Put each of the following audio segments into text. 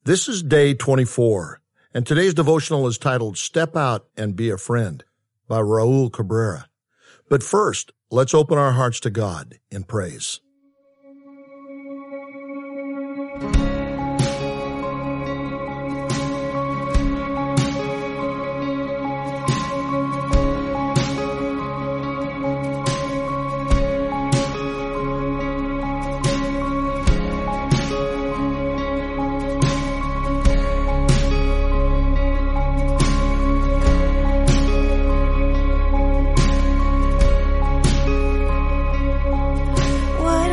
This is day 24, and today's devotional is titled Step Out and Be a Friend by Raul Cabrera. But first, let's open our hearts to God in praise. What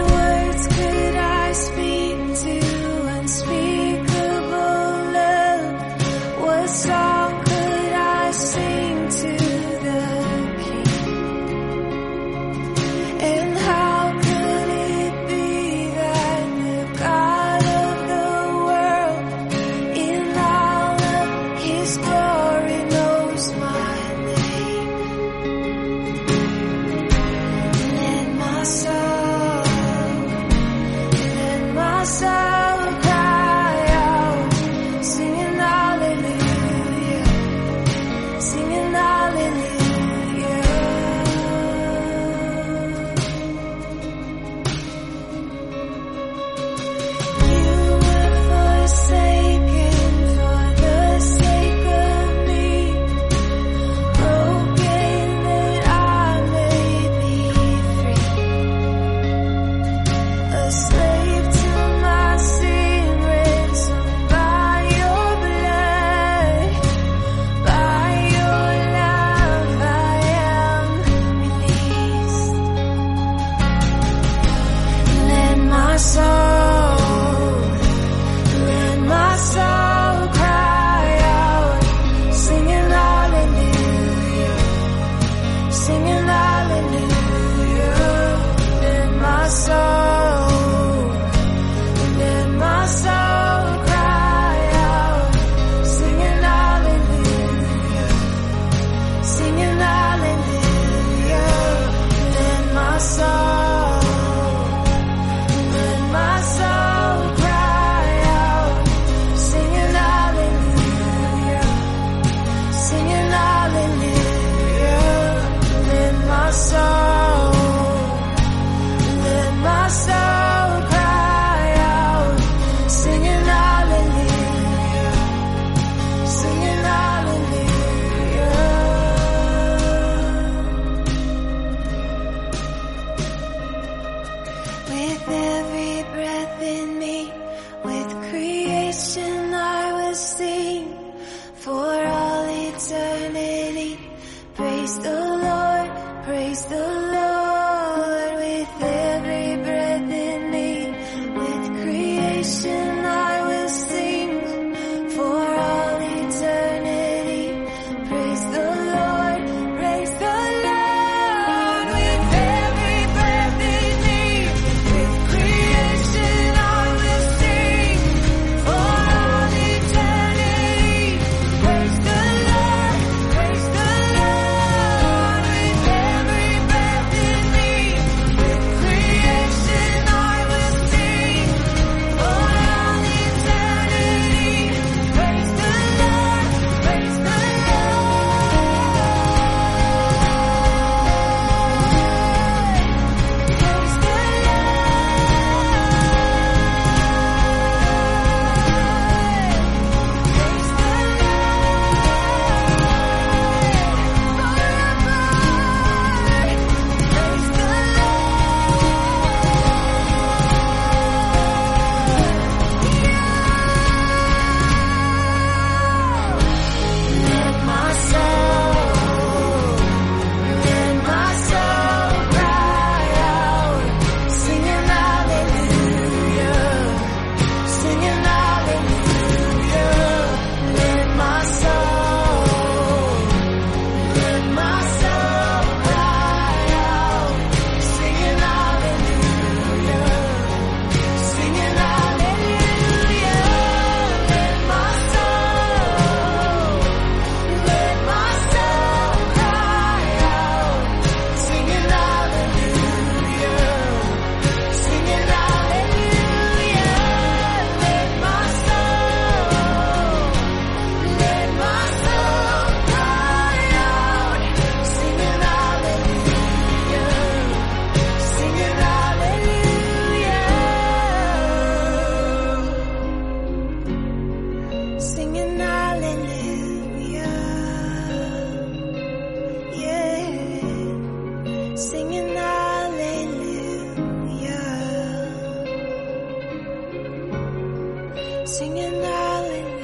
singing hallelujah.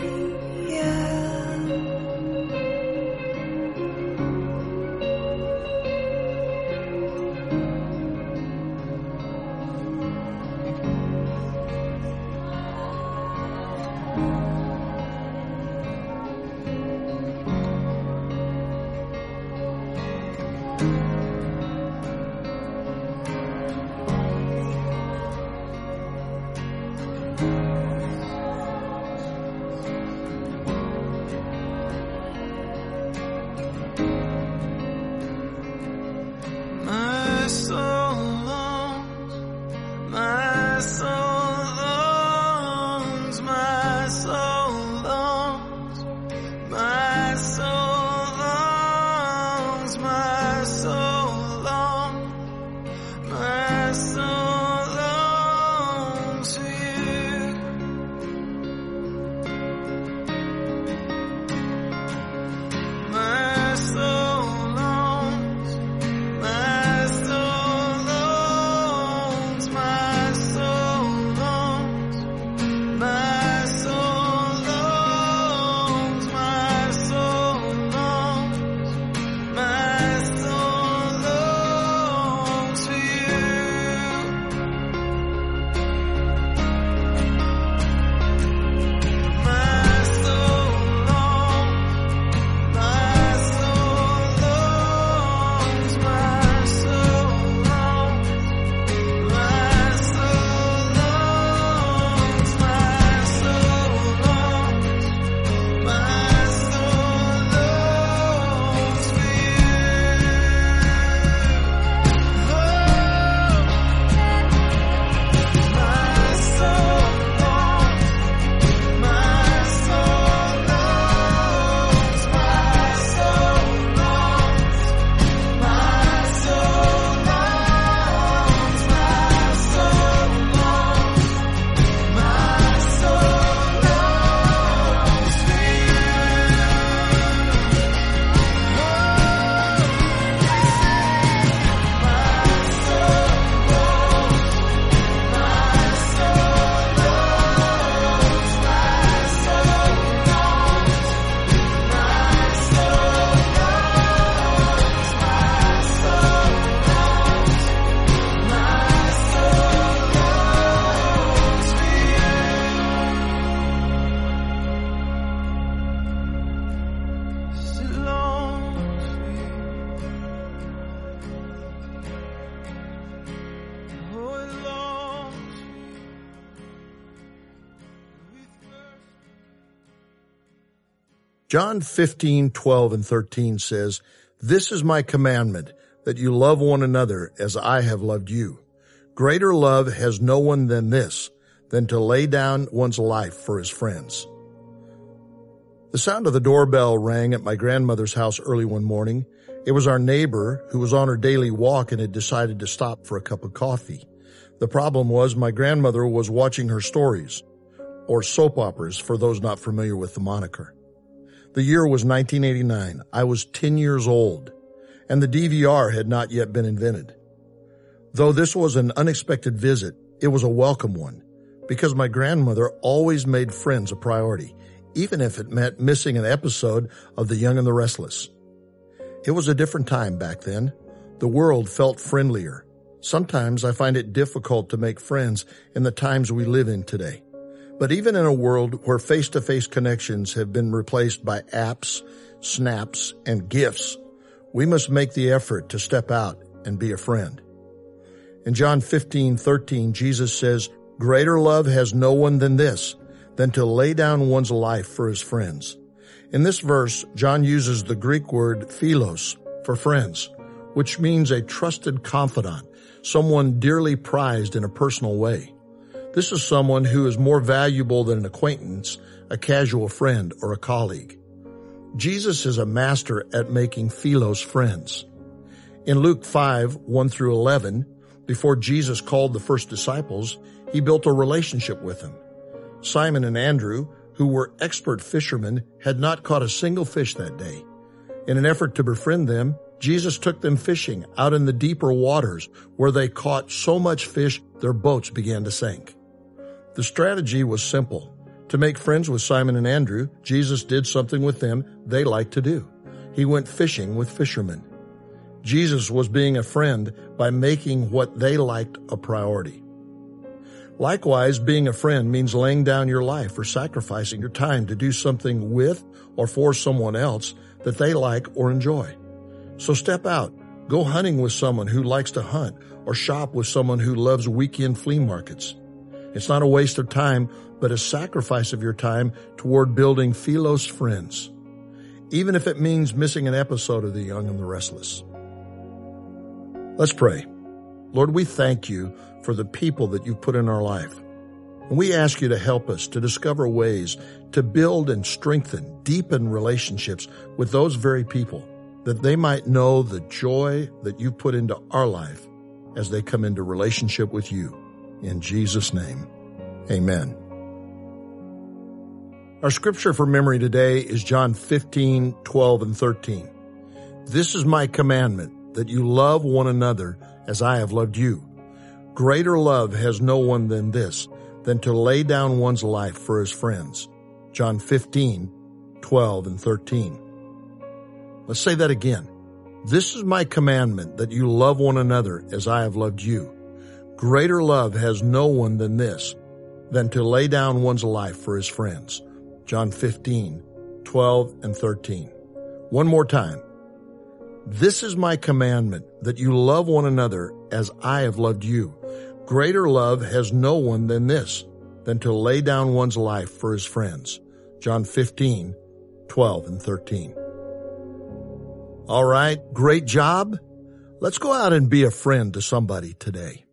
John 15:12 and 13 says, "This is my commandment, that you love one another as I have loved you. Greater love has no one than this, than to lay down one's life for his friends." The sound of the doorbell rang at my grandmother's house early one morning. It was our neighbor who was on her daily walk and had decided to stop for a cup of coffee. The problem was my grandmother was watching her stories, or soap operas for those not familiar with the moniker. The year was 1989. I was 10 years old, and the DVR had not yet been invented. Though this was an unexpected visit, it was a welcome one, because my grandmother always made friends a priority, even if it meant missing an episode of The Young and the Restless. It was a different time back then. The world felt friendlier. Sometimes I find it difficult to make friends in the times we live in today. But even in a world where face-to-face connections have been replaced by apps, snaps, and GIFs, we must make the effort to step out and be a friend. In John 15:13, Jesus says, "Greater love has no one than this, than to lay down one's life for his friends." In this verse, John uses the Greek word philos for friends, which means a trusted confidant, someone dearly prized in a personal way. This is someone who is more valuable than an acquaintance, a casual friend, or a colleague. Jesus is a master at making philos friends. In Luke 5:1-11, before Jesus called the first disciples, he built a relationship with them. Simon and Andrew, who were expert fishermen, had not caught a single fish that day. In an effort to befriend them, Jesus took them fishing out in the deeper waters, where they caught so much fish their boats began to sink. The strategy was simple: To make friends with Simon and Andrew, Jesus did something with them they liked to do. He went fishing with fishermen. Jesus was being a friend by making what they liked a priority. Likewise, being a friend means laying down your life or sacrificing your time to do something with or for someone else that they like or enjoy. So step out, go hunting with someone who likes to hunt, or shop with someone who loves weekend flea markets. It's not a waste of time, but a sacrifice of your time toward building Philos friends, even if it means missing an episode of The Young and the Restless. Let's pray. Lord, we thank you for the people that you've put in our life. And we ask you to help us to discover ways to build and strengthen, deepen relationships with those very people, that they might know the joy that you've put into our life as they come into relationship with you. In Jesus' name, amen. Our scripture for memory today is John 15:12 and 13. This is my commandment, that you love one another as I have loved you. Greater love has no one than this, than to lay down one's life for his friends. John 15:12 and 13. Let's say that again. This is my commandment, that you love one another as I have loved you. Greater love has no one than this, than to lay down one's life for his friends. John 15:12 and 13. One more time. This is my commandment, that you love one another as I have loved you. Greater love has no one than this, than to lay down one's life for his friends. John 15:12 and 13. All right, great job. Let's go out and be a friend to somebody today.